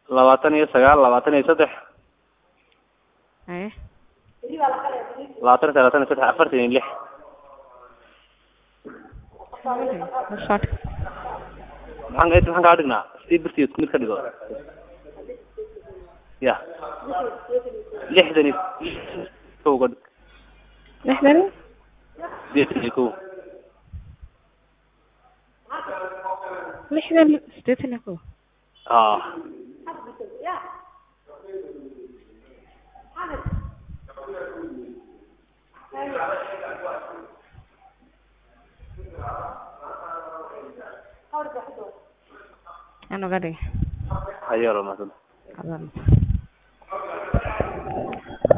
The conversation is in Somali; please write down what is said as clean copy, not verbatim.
labaatan iyo sagaal labaatan iyo saddex haye labaatan iyo saddex afartan iyo lix maxaan kaa dhignaa sidii birtii mid ka dhigo ya lixdan iyo kow ka dhig sideetan iyo kow sideetan iyo kow ano ga dhig hayaro mahadsan adan